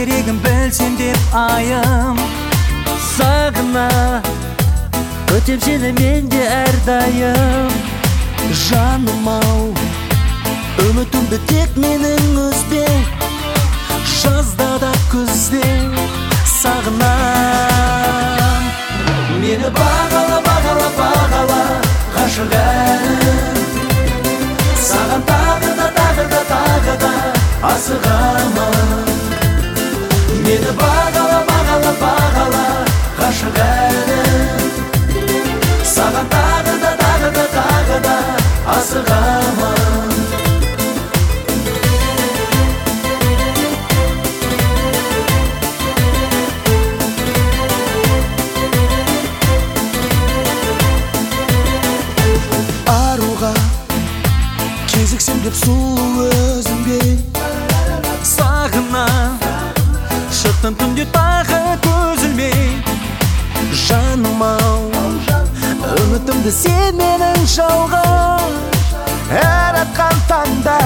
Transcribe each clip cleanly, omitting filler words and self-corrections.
керегін білсем деп айым сағына өтем сені менде әрдайым. Жаным ау, үмітімді тек менің үзбе, жазда да күзде сағынам. Мені бағала, бағала, бағала, ғашық әнім. Саған тағы да, тағы да, тағы да асығамын. Мені бағала, бағала, бағала, ғашық әнім. Саған тағы да, тағы да, тағы да асығамын. Аруға кезіксем деп сұлу өзіңде сағына шықтым түнде тағы көзілмей. Жаным ау, үмітімді сен менің жауға, әр атқан таңда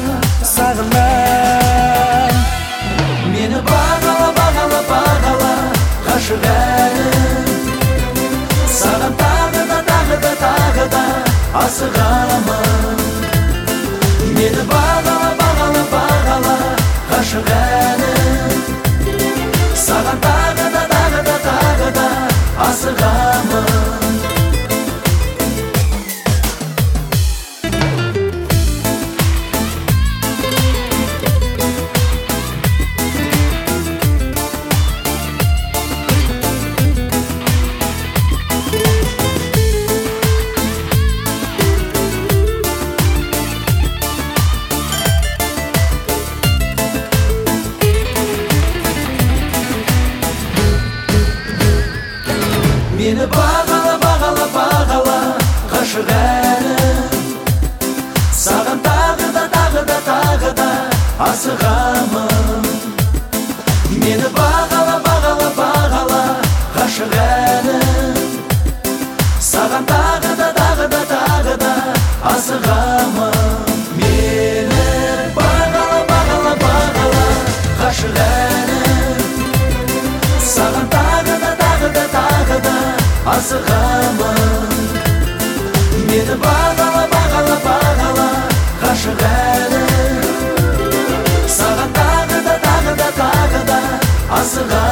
сағынам. Мені бағала, бағала, бағала, ғашық әнім. Саған тағы да, тағы да, тағы да асығамын. Мені бағала, бағала, бағала, ғашық әнім. Саған тағы да, тағы да, тағы да асығамын. Мені бағала, бағала, бағала, ғашық әнім. Саған тағы да, тағы да, тағы да асығамын. Мені бағала, бағала, бағала, ғашық әнім. Саған тағы да, тағы да, тағы да асығамын. Мені бағала, бағала, бағала, ғашық әнім. Саған тағы да, тағы да, тағы да асығамын. Мені бағала, бағала, бағала, ғашық әнім. Саған тағы да, тағы да, тағы да асығамын.